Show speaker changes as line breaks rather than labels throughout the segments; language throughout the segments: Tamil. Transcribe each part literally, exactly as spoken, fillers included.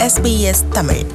S B S Tamil.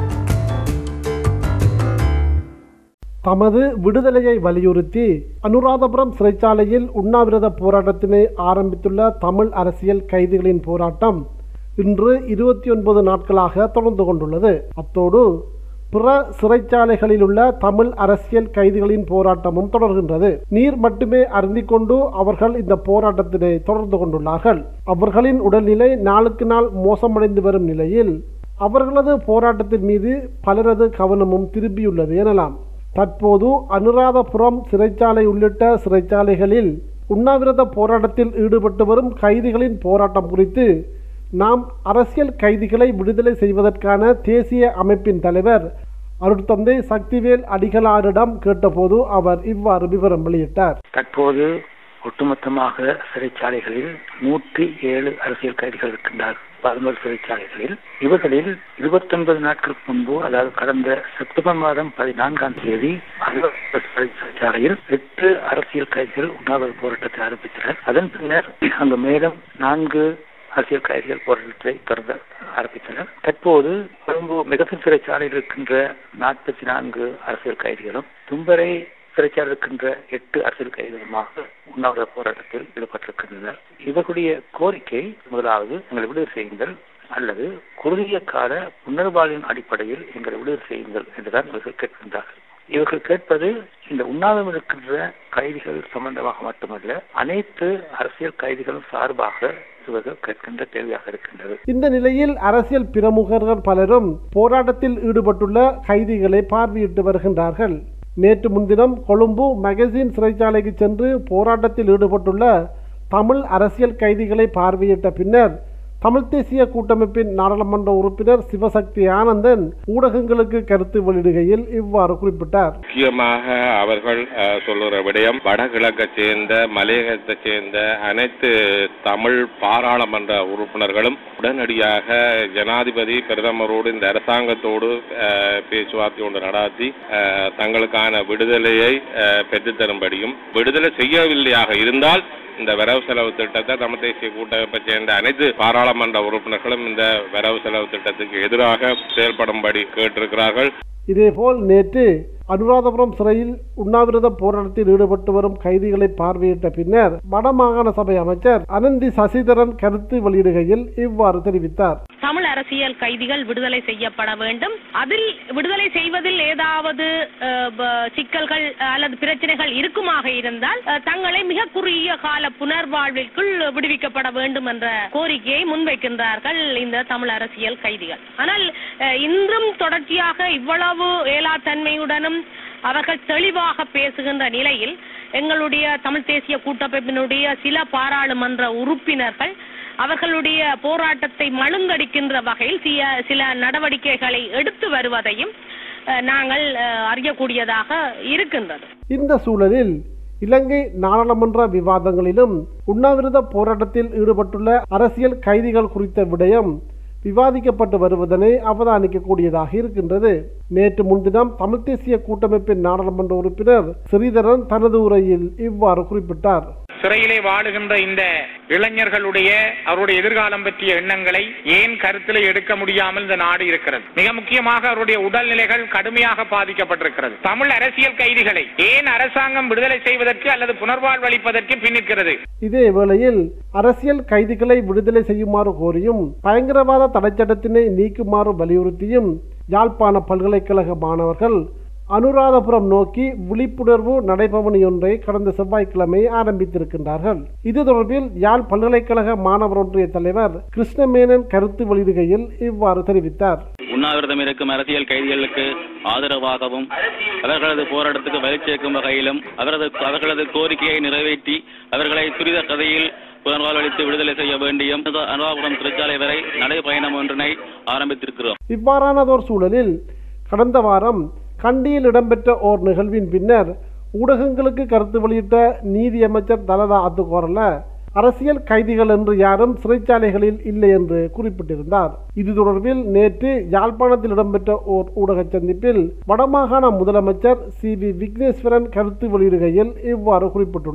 தமது விடுதலையை வலியுறுத்தி அனுராதபுரம் சிறைச்சாலையில் உண்ணாவிரத போராட்டத்தினை ஆரம்பித்துள்ள தமிழ் அரசியல் கைதிகளின் போராட்டம் இன்று இருபத்தி ஒன்பது நாட்களாக தொடர்ந்து கொண்டுள்ளது. அத்தோடு பிற சிறைச்சாலைகளில் உள்ள தமிழ் அரசியல் கைதிகளின் போராட்டமும் தொடர்கின்றது. நீர் மட்டுமே அருந்திக்கொண்டு அவர்கள் இந்த போராட்டத்தினை தொடர்ந்து கொண்டுள்ளார்கள். அவர்களின் உடல்நிலை நாளுக்கு நாள் மோசமடைந்து வரும் நிலையில் அவர்களது போராட்டத்தின் மீது பலரது கவனமும் திரும்பியுள்ளது எனலாம். தற்போது அனுராதபுரம் சிறைச்சாலை உள்ளிட்ட சிறைச்சாலைகளில் உண்ணாவிரத போராட்டத்தில் ஈடுபட்டு வரும் கைதிகளின் போராட்டம் குறித்து நாம் அரசியல் கைதிகளை விடுதலை செய்வதற்கான தேசிய அமைப்பின் தலைவர் அருட்தந்தை சக்திவேல் அடிகளாரிடம் கேட்டபோது அவர் இவ்வாறு விவரம் வெளியிட்டார்.
தற்போது ஒட்டுமொத்தமாக சிறைச்சாலைகளில் நூற்றி ஏழு அரசியல் கைதிகள் இருக்கின்றார்கள். பதினோரு சிறைச்சாலைகளில் இவர்களில் இருபத்தி ஒன்பது நாட்களுக்கு முன்பு, அதாவது கடந்த செப்டம்பர் மாதம் பதினான்காம் தேதி சிறைச்சாலையில் எட்டு அரசியல் கைதிகள் உண்ணாவிரத போராட்டத்தை ஆரம்பித்தனர். அதன் பின்னர் அங்கு மேலும் நான்கு அரசியல் கைதிகள் போராட்டத்தை தொடர்ந்து ஆரம்பித்தனர். தற்போது கொழும்பு மிகப்பெரிய சிறைச்சாலையில் இருக்கின்ற நாற்பத்தி நான்கு அரசியல் கைதிகளும், தும்பரை சிறைச்சாலை இருக்கின்ற எட்டு அரசியல் கைதிகளுமாக உண்ணாவிரத போராட்டத்தில் ஈடுபட்டிருக்கின்றனர். இவர்களுடைய கோரிக்கை முதலாவது, எங்களை விடுதலை செய்யுங்கள் அல்லது குறுகிய கால புனர்வாழ்வின் அடிப்படையில் எங்களை விடுதலை செய்யுங்கள் என்றுதான் இவர்கள் கேட்கின்றார்கள். இவர்கள் கேட்பது இந்த உண்ணாவிரதம் இருக்கின்ற கைதிகள் சம்பந்தமாக மட்டுமல்ல, அனைத்து அரசியல் கைதிகளும் சார்பாக இவர்கள் கேட்கின்ற தேவையாக இருக்கின்றது.
இந்த நிலையில் அரசியல் பிரமுகர்கள் பலரும் போராட்டத்தில் ஈடுபட்டுள்ள கைதிகளை பார்வையிட்டு வருகின்றார்கள். நேற்று முன்தினம் கொழும்பு மகசின் சிறைச்சாலைக்கு சென்று போராட்டத்தில் ஈடுபட்டுள்ள தமிழ் அரசியல் கைதிகளை பார்வையிட்ட பின்னர் தமிழ் தேசிய கூட்டமைப்பின் நாடாளுமன்ற உறுப்பினர் சிவசக்தி ஆனந்தன் ஊடகங்களுக்கு கருத்து வெளியிடுகையில் இவ்வாறு குறிப்பிட்டார்.
முக்கியமாக அவர்கள் சொல்லுற விடயம், வடகிழக்கை சேர்ந்த மலையகத்தை சேர்ந்த அனைத்து தமிழ் பாராளுமன்ற உறுப்பினர்களும் உடனடியாக ஜனாதிபதி பிரதமரோடு இந்த அரசாங்கத்தோடு பேச்சுவார்த்தை ஒன்று நடாத்தி தங்களுக்கான விடுதலையை பெற்றுத்தரும்படியும், விடுதலை செய்யவில்லையாக இருந்தால் இந்த வரவு செலவு திட்டத்தை தமிழ் தேசிய கூட்டமைப்பை சேர்ந்த அனைத்து பாராளுமன்ற உறுப்பினர்களும் இந்த வரவு செலவு திட்டத்துக்கு எதிராக செயல்படும்படி கேட்டிருக்கிறார்கள்.
இதேபோல் நேற்று அனுராதபுரம் சிறையில் உண்ணாவிரத போராட்டத்தில் ஈடுபட்டு வரும் கைதிகளை பார்வையிட்ட பின்னர் வடமாகாண சபை அமைச்சர் அனந்தி சசிதரன் கருத்து வெளியிடுகையில் இவ்வாறு தெரிவித்தார்.
தமிழ் அரசியல் கைதிகள் விடுதலை செய்யப்பட வேண்டும். அதில் விடுதலை செய்வதில் ஏதாவது சிக்கல்கள் அல்லது பிரச்சனைகள் இருக்குமாக இருந்தால் தங்களை மிக குறுகிய கால புனர்வாழ்விற்குள் விடுவிக்கப்பட வேண்டும் என்ற கோரிக்கையை முன்வைக்கின்றார்கள் இந்த தமிழ் அரசியல் கைதிகள். ஆனால் இன்றும் தொடர்ச்சியாக இவ்வளவு ஏலாத்தன்மையுடனும் அவர்கள் தெளிவாக பேசுகின்ற நிலையில் எங்களுடைய தமிழ் தேசிய கூட்டமைப்பினுடைய சில பாராளுமன்ற உறுப்பினர்கள் அவர்களுடைய போராட்டத்தை மழுங்கடிக்கின்ற வகையில் சில நடவடிக்கைகளை எடுத்து வருவதையும் நாங்கள் அறியக்கூடியதாக இருக்கின்றது.
இந்த சூழலில் இலங்கை நாடாளுமன்ற விவாதங்களிலும் உண்ணாவிரத போராட்டத்தில் ஈடுபட்டுள்ள அரசியல் கைதிகள் குறித்த விடயம் விவாதிக்கப்பட்டு வருவதனை அவதானிக்கக்கூடியதாக இருக்கின்றது. நேற்று முன்தினம் தமிழ் தேசிய கூட்டமைப்பின் நாடாளுமன்ற உறுப்பினர் ஸ்ரீதரன் தனது உரையில் இவ்வாறு குறிப்பிட்டார்.
சிறையிலே வாழுகின்ற இந்த இளைஞர்களுடைய அவருடைய எதிர்காலம் பற்றிய எண்ணங்களை ஏன் கருத்தில் எடுக்க முடியாமல் இந்த நாடு இருக்கிறது. மிக முக்கியமாக அவருடைய உடல்நிலைகள் கடுமையாக பாதிக்கப்பட்டிருக்கிறது. தமிழ் அரசியல் கைதிகளை ஏன் அரசாங்கம் விடுதலை செய்வதற்கு அல்லது புனர்வாழ்வு அளிப்பதற்கு பின்னிற்கிறது.
இதே வேளையில் அரசியல் கைதிகளை விடுதலை செய்யுமாறு கோரியும் பயங்கரவாத தடைச்சட்டத்தினை நீக்குமாறு வலியுறுத்தியும் யாழ்ப்பாண பல்கலைக்கழக மாணவர்கள் அனுராதபுரம் நோக்கி விழிப்புணர்வு நடைபவனி ஒன்றை கடந்த செவ்வாய்க்கிழமை ஆரம்பித்திருக்கின்றார்கள். இது தொடர்பில் யாழ் பல்கலைக்கழக மாணவர் ஒன்றிய தலைவர் கிருஷ்ணமேனன் கருத்து வெளியிடுகையில் இவ்வாறு தெரிவித்தார்.
உண்ணாவிரதம் இருக்கும் அரசியல் கைதிகளுக்கு ஆதரவாகவும் அவர்களது போராட்டத்துக்கு வலி சேர்க்கும் வகையிலும் அவரது அவர்களது கோரிக்கையை நிறைவேற்றி அவர்களை துரித கதையில் புனர்வாழ்வளித்து விடுதலை செய்ய வேண்டியும் அனுராதபுரம் சிறைச்சாலை வரை நடைபயணம் ஒன்றினை ஆரம்பித்திருக்கிறோம்.
இவ்வாறானதோர் சூழலில் கடந்த வாரம் கண்டியில் இடம்பெற்ற ஓர் நிகழ்வின் பின்னர் ஊடகங்களுக்கு கருத்து வெளியிட்ட நீதி அமைச்சர் தலதா அத்துக்கோரல அரசியல் கைதிகள் என்று யாரும் சிறைச்சாலைகளில் இல்லை என்று குறிப்பிட்டிருந்தார். இது தொடர்பில் நேற்று யாழ்ப்பாணத்தில் இடம்பெற்ற ஓர் ஊடக சந்திப்பில் வடமாகாண முதலமைச்சர் சி வி விக்னேஸ்வரன் கருத்து வெளியிடுகையில் இவ்வாறு குறிப்பிட்டுள்ளார்.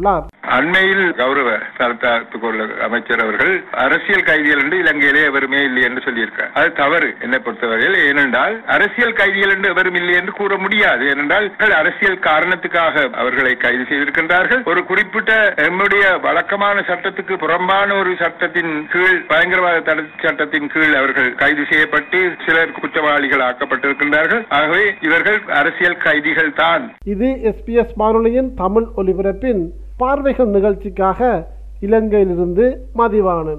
அண்மையில் கௌரவ தரத்துக்குள்ள அமைச்சர் அவர்கள் அரசியல் கைதிகள் என்று இலங்கையிலே எவருமே இல்லை என்று சொல்லியிருக்கார். அது தவறு என்னை பொறுத்தவரையில். ஏனென்றால் அரசியல் கைதிகள் என்று எவரும் இல்லை என்று கூற முடியாது. ஏனென்றால் அரசியல் காரணத்துக்காக அவர்களை கைது செய்திருக்கின்றார்கள். ஒரு குறிப்பிட்ட நம்முடைய வழக்கமான சட்டத்துக்கு புறம்பான ஒரு சட்டத்தின் கீழ், பயங்கரவாத தடை சட்டத்தின் கீழ் அவர்கள் கைது செய்யப்பட்டு சிலர் குற்றவாளிகள் ஆக்கப்பட்டிருக்கின்றார்கள். ஆகவே இவர்கள் அரசியல் கைதிகள் தான்.
இது எஸ்பிஎஸ் வானொலியின் தமிழ் ஒலிபரப்பின் பார்வைகள் நிகழ்ச்சிக்காக இலங்கையிலிருந்து மதிவாணன்.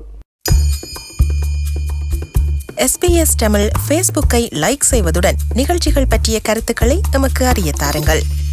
எஸ்பிஎஸ் தமிழ் ஃபேஸ்புக்கை லைக் செய்வதுடன் நிகழ்ச்சிகள் பற்றிய கருத்துக்களை நமக்கு அறிய தாருங்கள்.